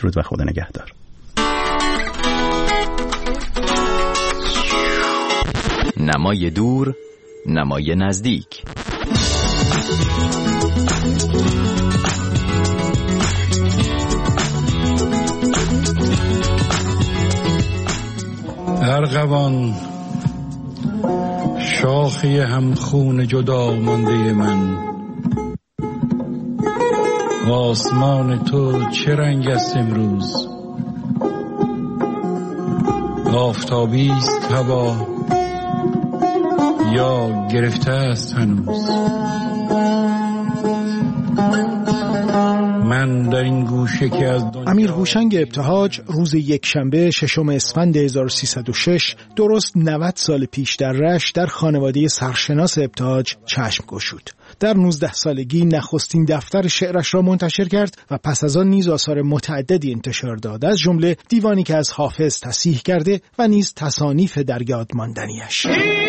بدرود و خدا نگهدار. نمای دور، نمای نزدیک. ارغوان شاخی هم خون جدا مانده من، آسمان تو چه رنگ است امروز؟ آفتابی است هوا یا گرفته است هنوز؟ من در این گوشه که از امیر هوشنگ ابتهاج روز یکشنبه 6 اسفند 1306 درست 90 سال پیش در رشت در خانواده سرشناس ابتهاج چشم گشود. در 19 سالگی نخستین دفتر شعرش را منتشر کرد و پس از آن نیز آثار متعددی انتشار داد، از جمله دیوانی که از حافظ تصحیح کرده و نیز تصانیف در یاد ماندنیش.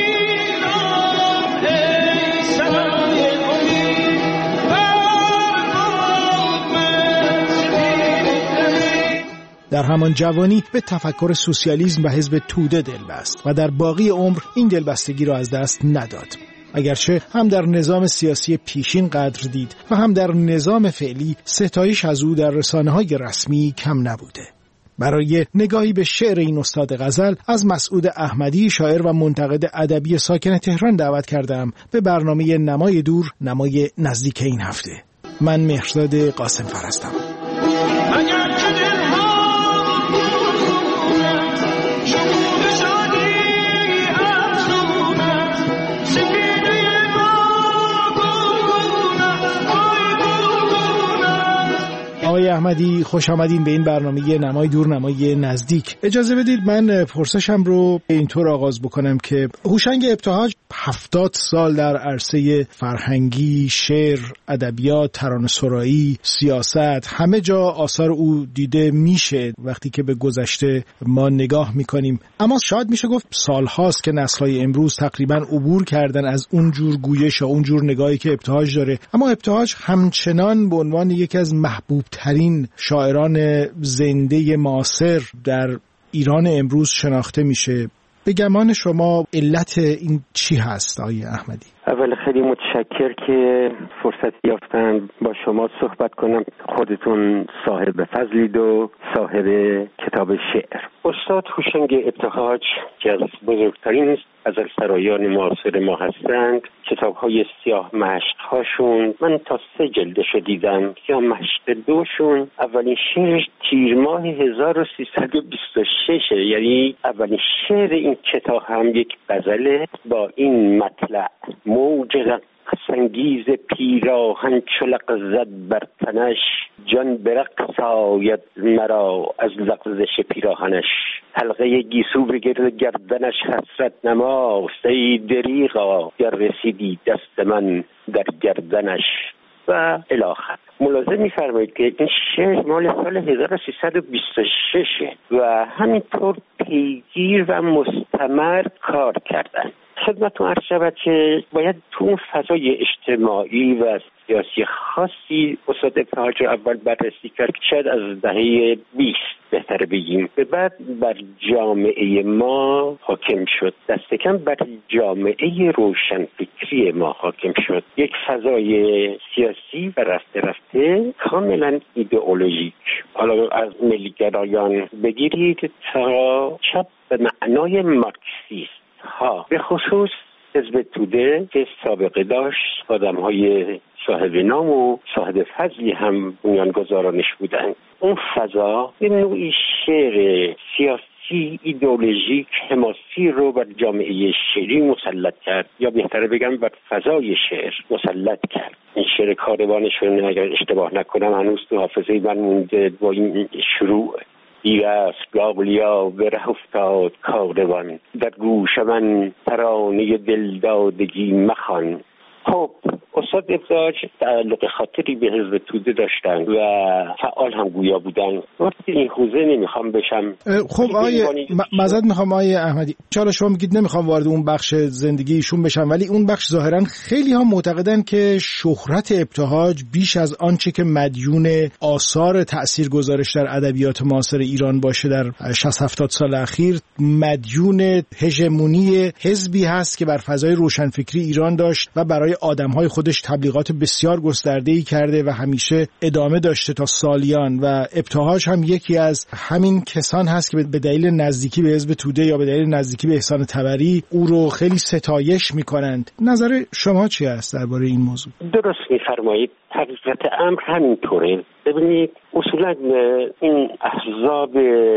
در همان جوانی به تفکر سوسیالیسم و حزب توده دل بست و در باقی عمر این دلبستگی را از دست نداد. اگرچه هم در نظام سیاسی پیشین قدر دید و هم در نظام فعلی ستایش از او در رسانه‌های رسمی کم نبوده. برای نگاهی به شعر این استاد غزل از مسعود احمدی، شاعر و منتقد ادبی ساکن تهران دعوت کردم به برنامه نمای دور، نمای نزدیک این هفته. من مهرزاد قاسم فرستم. آقای احمدی خوش آمدین به این برنامه نمای دور، نمای نزدیک. اجازه بدید من پرسشم رو اینطور آغاز بکنم که هوشنگ ابتهاج 70 سال در عرصه فرهنگی، شعر، ادبیات، ترانه‌سرایی، سیاست، همه جا آثار او دیده میشه وقتی که به گذشته ما نگاه میکنیم. اما شاید میشه گفت سالهاست که نسل‌های امروز تقریبا عبور کردن از اون جور گویش و اون جور نگاهی که ابتهاج داره، اما ابتهاج همچنان به عنوان یکی از محبوب ترین شاعران زنده معاصر در ایران امروز شناخته میشه. به گمان شما علت این چی هست آقای احمدی؟ اول خیلی متشکر که فرصت یافتم با شما صحبت کنم. خودتون صاحب فضلید و صاحب کتاب شعر. استاد هوشنگ ابتهاج که از بزرگترین غزلسرایان معاصر ما هستند، کتاب‌های سیاه مشق‌هاشون من تا 3 جلدشو دیدم. سیاه مشق 2شون اولین شعرش تیر ماه 1326، یعنی اولین شعر این کتاب هم یک غزله با این مطلع: موج رقص‌انگیز پیراهن چو لغزد بر تنش، جان به رقص آید مرا از لغزش پیراهنش، حلقه گیسو به گرد گردنش حسرت نماست، ای دریغا گر رسیدی دست من در گردنش و الاخر. ملاحظه می‌فرمایید که این شعر مال سال 1326 و همینطور پیگیر و مستمر کار کردن. خدمتتون عرض شود که باید تو اون فضای اجتماعی و سیاسی خاصی استاد ابتهاج رو اول بررسی کرد که شاید از دهه 20 بهتر بگیم، به بعد بر جامعه ما حاکم شد، دست کم بر جامعه روشنفکری ما حاکم شد. یک فضای سیاسی و رفته رفته کاملا ایدئولوژیک، حالا از ملیگرایان بگیرید تا چپ به معنای مارکسیست ها، به خصوص حزب توده که سابقه داشت، آدم‌های صاحب نام و صاحب فضلی هم بنیانگذارانش بودند. اون فضا به نوعی شعر سیاسی ایدئولوژیک حماسی رو بر جامعه شعری مسلط کرد، یا بهتره بگم بر فضای شعر مسلط کرد. این شعر کاروانشون اگر اشتباه نکنم هنوز تو حافظه من مونده با این شروع: دیر است گاولیا به ره افتاد کاروان، در گوش من ترانه دلدادگی مخوان. خب استاد ابتهاج تعلق خاطری به حزب توده داشتن و فعال هم گویا بودن. وارد این حوزه نمیخوام بشم. خب آیه معذرت میخوام آیه احمدی، چرا شما میگید نمیخوام وارد اون بخش زندگی ایشون بشم، ولی اون بخش ظاهرا خیلی ها معتقدن که شهرت ابتهاج بیش از آنچه که مدیون آثار تاثیرگذارش در ادبیات معاصر ایران باشه در 60-70 سال اخیر، مدیون هژمونی حزبی هست که بر فضای روشنفکری ایران داشت و برای آدمهای خودش تبلیغات بسیار گسترده‌ای کرده و همیشه ادامه داشته تا سالیان، و ابتهاج هم یکی از همین کسان هست که به دلیل نزدیکی به حزب توده یا به دلیل نزدیکی به احسان طبری او رو خیلی ستایش میکنند. نظر شما چی است درباره این موضوع؟ درست میفرمایید، حقیقت امر همینطوره. ببینید اصولا این احزاب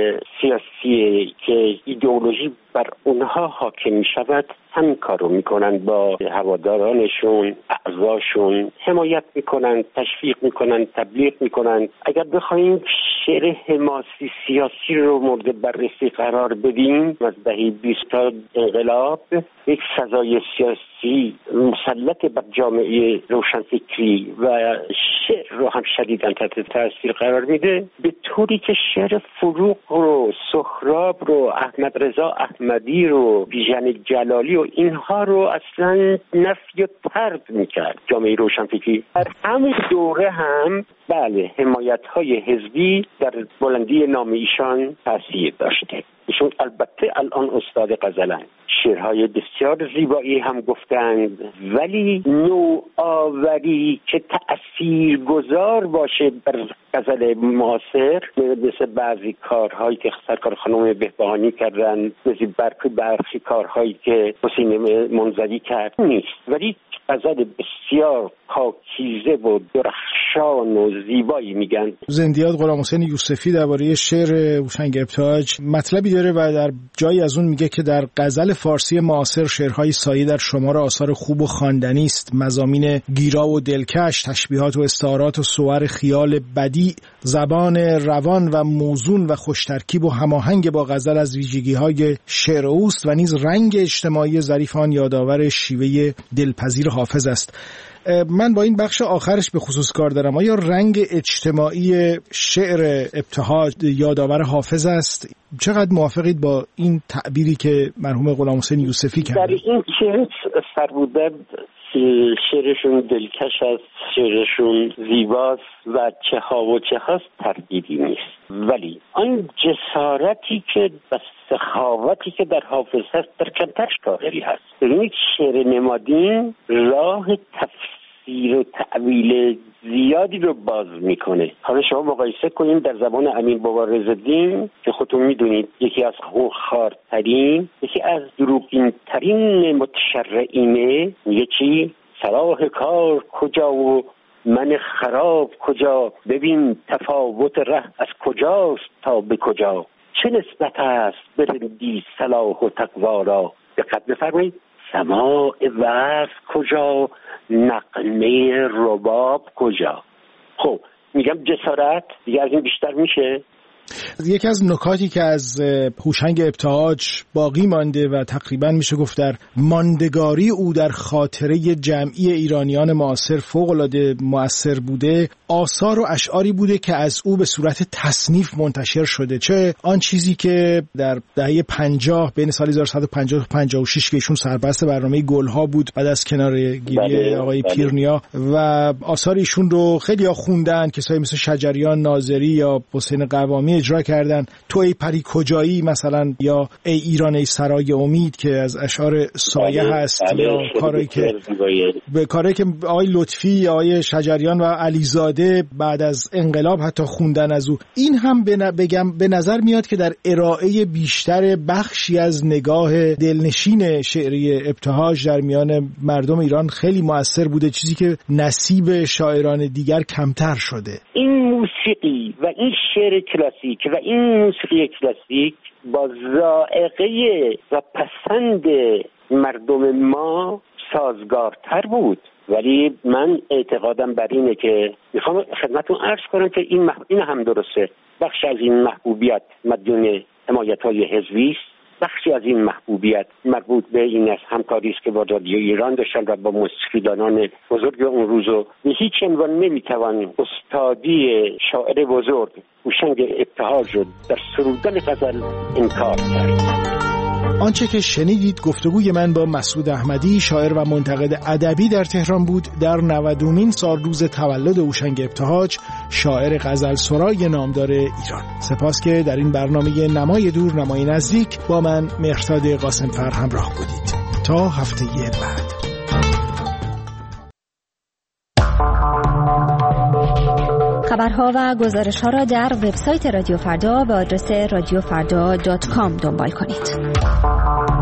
سیاسی که ایدئولوژی بر اونها حاکم می شود همین کار رو میکنن، با هوادارانشون، اعضاشون حمایت میکنن، تشویق میکنن، تبلیغ میکنن. اگر بخوایم شعر حماسی سیاسی رو مورد بررسی قرار بدیم، از دهه 20 تا انقلاب یک سزای سیاسی مسلط بر جامعه روشنفکری و شعر رو هم شدیداً تحت تاثیر قرار میده، به طوری که شعر فروغ رو، سهراب رو، احمد رضا احمدی رو، بیژن جلالی و اینها رو اصلا نفی و طرد میکرد جامعه روشنفکری. در همین دوره هم بله حمایت‌های حزبی در بلندی نام ایشان تاثیر داشته. ایشون البته الان استاد غزلن، شعرهای بسیار زیبایی هم گفتند، ولی نوآوری که تأثیرگذار باشه بر غزل معاصر، مثل بعضی کارهایی که سرکار خانم بهبهانی کردن، مثل برخی کارهایی که حسین منزوی کرد نیست، ولی غزل بسیار پاکیزه و درخشان و زیبایی میگن. زندیات غلامحسین یوسفی درباره شعر هوشنگ ابتهاج مطلبی داره و در جایی از اون میگه که در غزل فارسی معاصر شعرهای سایه در شمار آثار خوب و خواندنی است، مضامین گیرا و دلکش، تشبیهات و استعارات و صور خیال بدیع، زبان روان و موزون و خوشترکیب و هماهنگ با غزل از ویژگی‌های شعر اوست و نیز رنگ اجتماعی ظریف آن یادآور شیوه دلپذیر حافظ است. من با این بخش آخرش به خصوص کار دارم. آیا رنگ اجتماعی شعر ابتهاج یادآور حافظ است؟ چقدر موافقید با این تعبیری که مرحوم غلامحسین یوسفی کرد؟ در این که سربوده شعرشون دلکش است، شعرشون زیباست و چه ها و چه هاست تردیدی نیست، ولی آن جسارتی که و سخاوتی که در حافظ هست در کمتر شاعری هست. ببینید شعر نمادین راه تفسیر و تعویل زیادی رو باز میکنه. حالا شما مقایسه کنید در زبان امین بابا رضاالدین که خودتون میدونید یکی از خونخوارترین، یکی از دروغین ترین متشرعینه، میگه چی؟ صلاح کار کجا و من خراب کجا، ببین تفاوت ره از کجاست تا به کجا، چه نسبت است برندی صلاح و تقوا را، دقت بفرمایید، سماع وعظ کجا، نغمه رباب کجا. خب میگم جسارت دیگه از این بیشتر میشه؟ یکی از نکاتی که از هوشنگ ابتهاج باقی مانده و تقریبا میشه گفت در ماندگاری او در خاطره جمعی ایرانیان معاصر فوق‌العاده مؤثر بوده، آثار و اشعاری بوده که از او به صورت تصنیف منتشر شده. چه آن چیزی که در دهه 50 بین سال 1150 تا 56 که ایشون سرپرست برنامه گلها بود بعد از کناره‌گیری آقای پیرنیا، و آثار ایشون رو خیلی‌ها خوندن، کسایی مثل شجریان ناظری یا حسین قوامی اجرا کردن. تو ای پری کجایی مثلا، یا ای ایران ای سرای امید که از اشعار سایه هست، یا کاری که آقای لطفی، آقای شجریان و علیزاده بعد از انقلاب حتی خوندن از او. این هم به نظر میاد که در ارائه بیشتر بخشی از نگاه دلنشین شعری ابتهاج در میان مردم ایران خیلی مؤثر بوده، چیزی که نصیب شاعران دیگر کمتر شده. این موسیقی و این شعر کلاسیک و این موسیقی کلاسیک با ذائقه و پسند مردم ما سازگارتر بود، ولی من اعتقادم بر اینه که میخوام خدمتتون عرض کنم که این هم درسته، بخش از این محبوبیت مدیون حمایت‌های حزبی است، بخشی از این محبوبیت مربوط به این از همکاری است که با رادیو ایران داشتن و با موسیقیدانان بزرگ اون روزو به هیچ عنوان نمیتوان استادی شاعر بزرگ هوشنگ ابتهاج رو در سرودن غزل انکار کرد. آنچه که شنیدید گفتگوی من با مسعود احمدی، شاعر و منتقد ادبی در تهران بود در 90مین سالروز تولد هوشنگ ابتهاج، شاعر غزل سرای نامدار ایران. سپاس که در این برنامه نمای دور نمای نزدیک با من مهرداد قاسمفر همراه بودید. تا هفته بعد. خبرها و گزارش‌ها را در وبسایت رادیو فردا به آدرس radiofarda.com دنبال کنید.